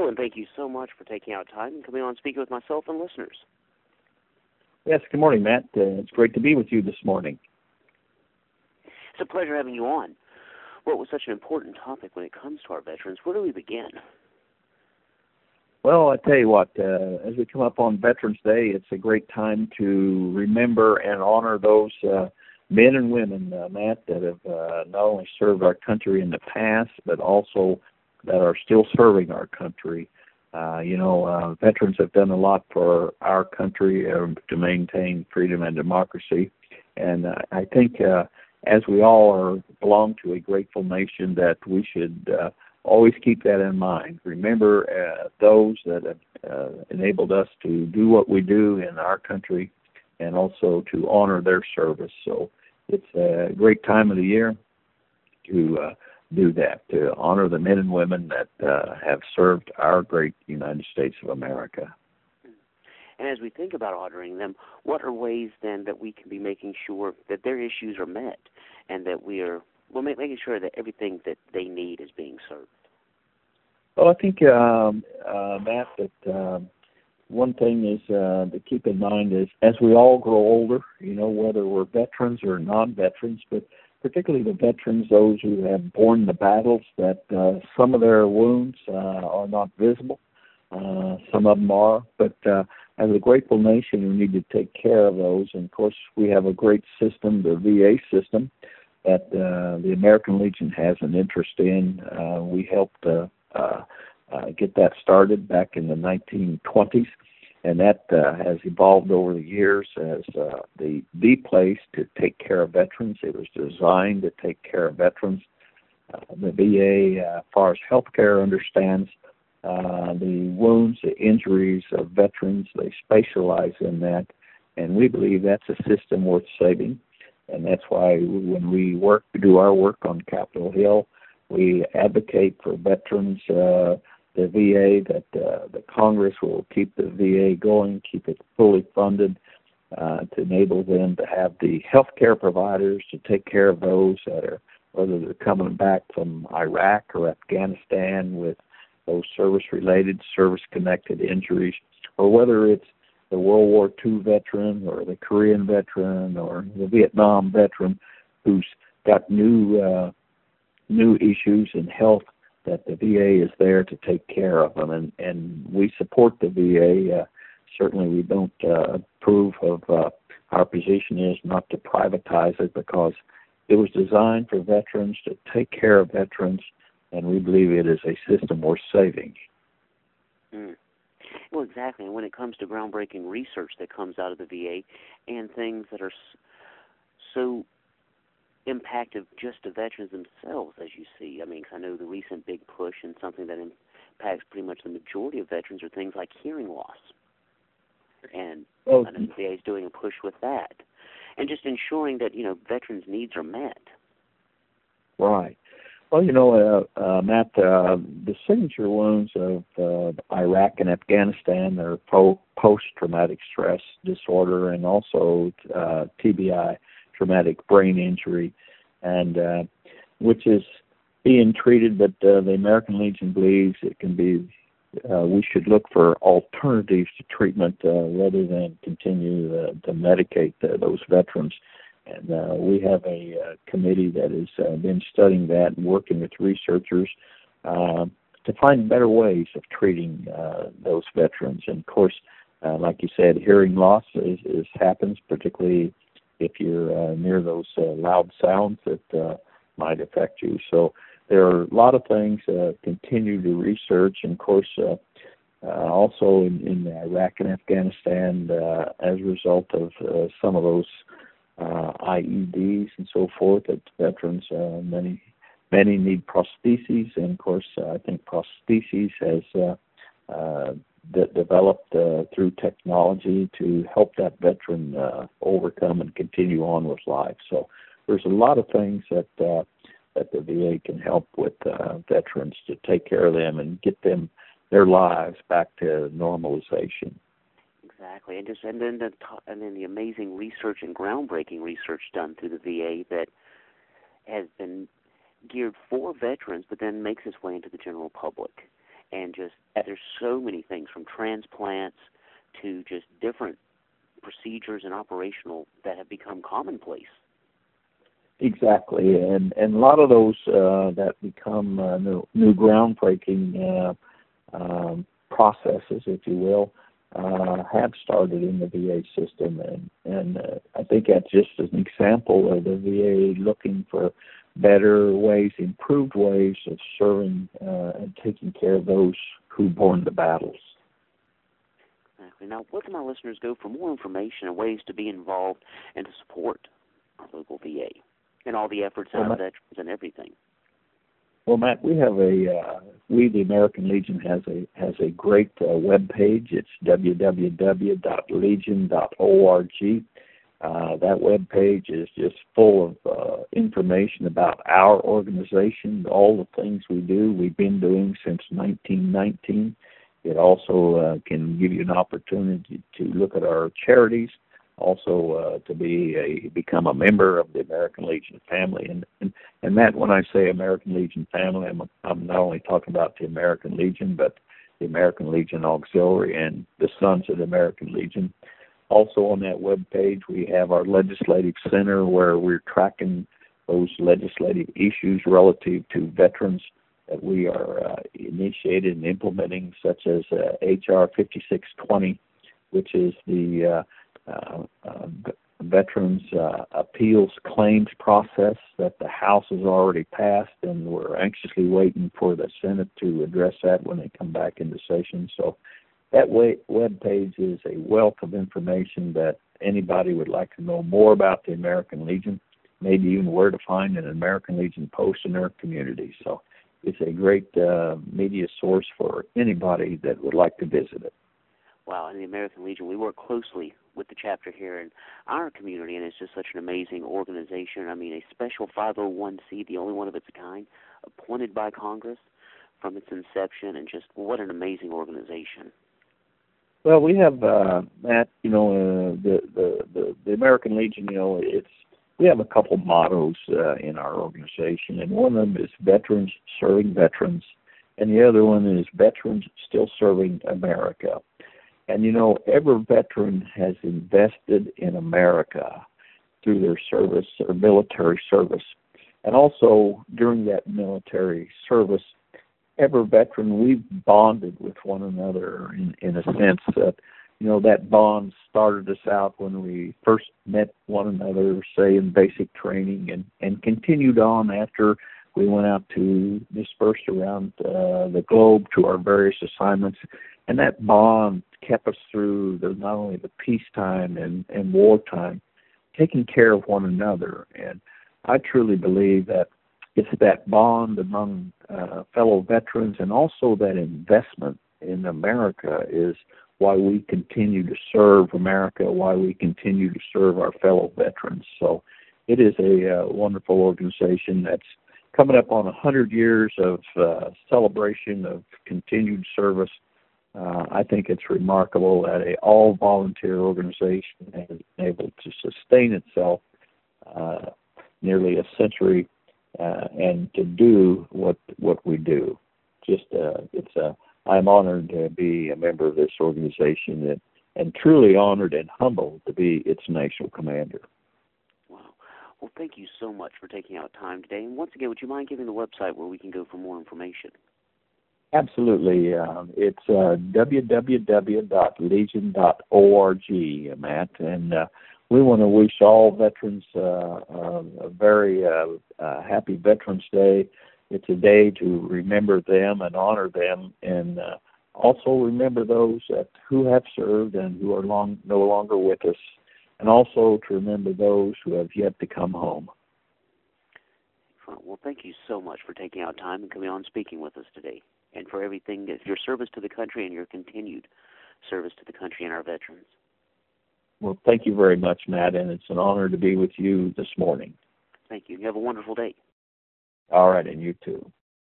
and thank you so much for taking out time and coming on and speaking with myself and listeners. Yes, good morning, Matt. It's great to be with you this morning. It's a pleasure having you on. Well, it was such an important topic when it comes to our veterans. Where do we begin? Well, I tell you what, as we come up on Veterans Day, it's a great time to remember and honor those men and women, Matt, that have not only served our country in the past, but also that are still serving our country. Veterans have done a lot for our country to maintain freedom and democracy. And I think as we all belong to a grateful nation, that we should always keep that in mind. Remember those that have enabled us to do what we do in our country, and also to honor their service. So it's a great time of the year to do that, to honor the men and women that have served our great United States of America. And as we think about honoring them, what are ways then that we can be making sure that their issues are met and that we are making sure that everything that they need is being served? Well, I think, Matt, that one thing is to keep in mind is as we all grow older, whether we're veterans or non-veterans, but particularly the veterans, those who have borne the battles, that some of their wounds are not visible. Some of them are, but as a grateful nation, we need to take care of those. And, of course, we have a great system, the VA system, that the American Legion has an interest in. We helped get that started back in the 1920s, and that has evolved over the years as the place to take care of veterans. It was designed to take care of veterans. The VA, as far as health care, understands the wounds, the injuries of veterans. They specialize in that, and we believe that's a system worth saving. And that's why when we do our work on Capitol Hill, we advocate for veterans, the VA, that the Congress will keep the VA going, keep it fully funded to enable them to have the health care providers to take care of those that are, whether they're coming back from Iraq or Afghanistan with those service-related, service-connected injuries, or whether it's the World War II veteran or the Korean veteran or the Vietnam veteran who's got new issues in health, that the VA is there to take care of them. And we support the VA. Certainly we don't approve of our position is not to privatize it, because it was designed for veterans, to take care of veterans, and we believe it is a system worth saving. Well, exactly. And when it comes to groundbreaking research that comes out of the VA and things that are so impactful just to veterans themselves, as you see. I mean, 'cause I know the recent big push and something that impacts pretty much the majority of veterans are things like hearing loss. And I know the VA is doing a push with that. And just ensuring that, veterans' needs are met. Right. Well, Matt, the signature wounds of Iraq and Afghanistan are post-traumatic stress disorder, and also TBI, traumatic brain injury, and which is being treated, but the American Legion believes it can be, we should look for alternatives to treatment rather than continue to medicate those veterans. And we have a committee that has been studying that and working with researchers to find better ways of treating those veterans. And, of course, like you said, hearing loss happens, particularly if you're near those loud sounds that might affect you. So there are a lot of things continue to research. And, of course, also in Iraq and Afghanistan, as a result of some of those IEDs and so forth, that veterans, many need prostheses, and of course I think prostheses has developed through technology to help that veteran overcome and continue on with life. So there's a lot of things that the VA can help with veterans to take care of them and get them their lives back to normalization. Exactly, and then the amazing research and groundbreaking research done through the VA that has been geared for veterans, but then makes its way into the general public. and just there's so many things from transplants to just different procedures and operational that have become commonplace. Exactly, and a lot of those that become new groundbreaking processes, if you will, have started in the VA system, and I think that's just an example of the VA looking for better ways, improved ways of serving and taking care of those who borne the battles. Exactly. Now, where can my listeners go for more information and ways to be involved and to support our local VA and all the efforts of veterans and everything? Well, Matt, we have the American Legion has a great web page. It's www.legion.org. That web page is just full of information about our organization, all the things we do. We've been doing since 1919. It also can give you an opportunity to look at our charities, also to become a member of the American Legion family. And Matt, when I say American Legion family, I'm not only talking about the American Legion, but the American Legion Auxiliary and the Sons of the American Legion. Also on that web page, we have our legislative center where we're tracking those legislative issues relative to veterans that we are initiated and implementing, such as H.R. 5620, which is the Veterans Appeals Claims process that the House has already passed, and we're anxiously waiting for the Senate to address that when they come back into session. So that web page is a wealth of information that anybody would like to know more about the American Legion, maybe even where to find an American Legion post in their community. So it's a great media source for anybody that would like to visit it. Wow, in the American Legion, we work closely with the chapter here in our community, and it's just such an amazing organization. I mean, a special 501c, the only one of its kind, appointed by Congress from its inception, and just what an amazing organization. Well, we have, Matt, the American Legion, we have a couple mottos in our organization, and one of them is veterans serving veterans, and the other one is veterans still serving America. And, every veteran has invested in America through their service or military service. And also during that military service, every veteran, we've bonded with one another in a sense that, that bond started us out when we first met one another, say, in basic training, and continued on after we went out to disperse around the globe to our various assignments. And that bond kept us through not only the peacetime and wartime, taking care of one another. And I truly believe that it's that bond among fellow veterans and also that investment in America is why we continue to serve America, why we continue to serve our fellow veterans. So it is a wonderful organization that's coming up on 100 years of celebration of continued service. I think it's remarkable that an all-volunteer organization has been able to sustain itself nearly a century and to do what we do. I'm honored to be a member of this organization and truly honored and humbled to be its national commander. Wow. Well, thank you so much for taking out time today. And once again, would you mind giving the website where we can go for more information? Absolutely. It's www.legion.org, Matt. And we want to wish all veterans a very happy Veterans Day. It's a day to remember them and honor them, and also remember those who have served and who are no longer with us, and also to remember those who have yet to come home. Well, thank you so much for taking out time and coming on and speaking with us today, and for everything, your service to the country and your continued service to the country and our veterans. Well, thank you very much, Matt, and it's an honor to be with you this morning. Thank you. You have a wonderful day. All right, and you too.